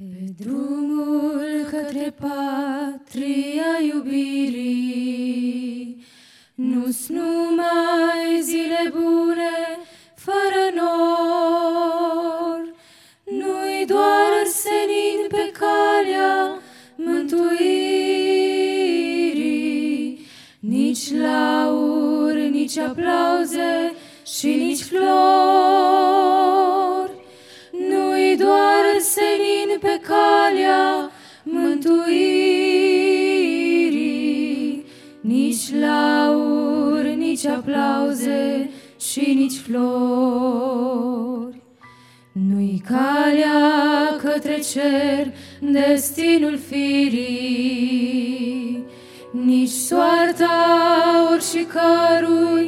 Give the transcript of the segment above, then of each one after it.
Pe drumul către patria iubirii, nu-s numai zile bune fără nor, nu-i doar senin pe calea mântuirii, nici lauri, nici aplauze și nici flori. Nu-i doar senin pe calea mântuirii, nici lauri, nici aplauze și nici flori. Nu-i calea către cer, destinul firii, nici soarta oricărui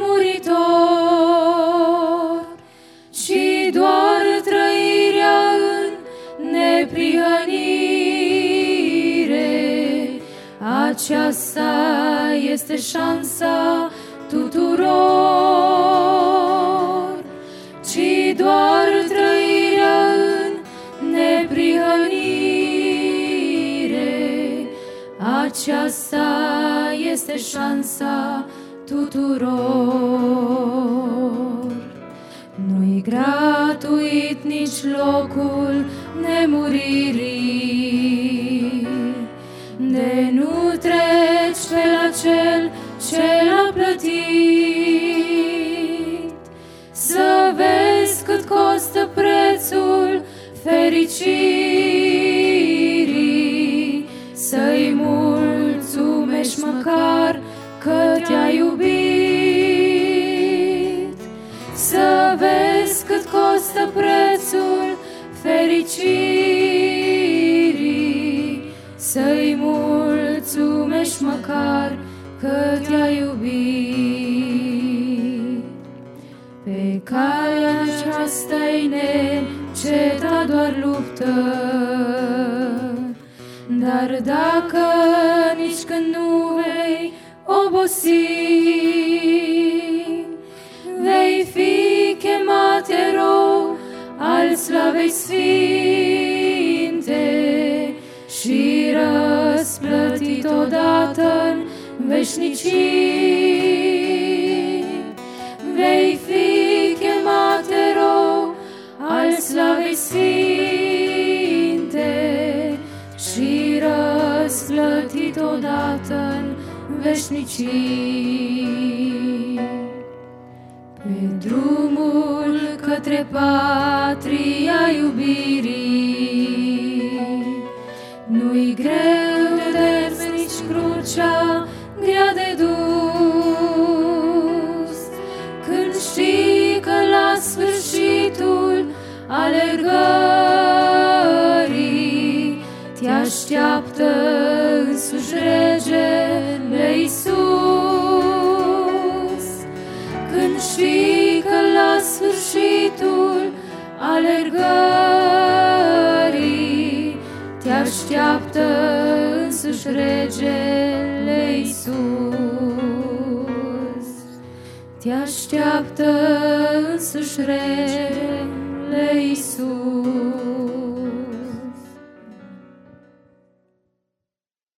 muritor, ci doar trăirea în neprihănire. Aceasta este șansa tuturor, ci doar trăirea în neprihănire. Aceasta este șansa tuturor. Nu-i gratuit nici locul nemuririi, de nu treci pe la cel ce l-a plătit. Să vezi cât costă prețul fericirii, să-i mulțumești măcar că te-a iubit. Să vezi cât costă prețul fericirii, să-i mulțumești măcar că te-a iubit. Pe calea aceasta-i neceta doar luptă, dar dacă nici când nu vei obosi, vei fi chemat erou al slavei sfinte și răsplătit odată-n veșnicii. Vei fi chemat erou al slavei sfinte și răsplătit odată-n veșnicii. Pe drumul către patria iubirii, nu-i greu de des, nici crucea grea de dus, când știi că la sfârșitul alergării te așteaptă însuși regele Iisus. Când știi că la sfârșitul alergării te așteaptă însuși regele Iisus. Te așteaptă însuși regele Iisus.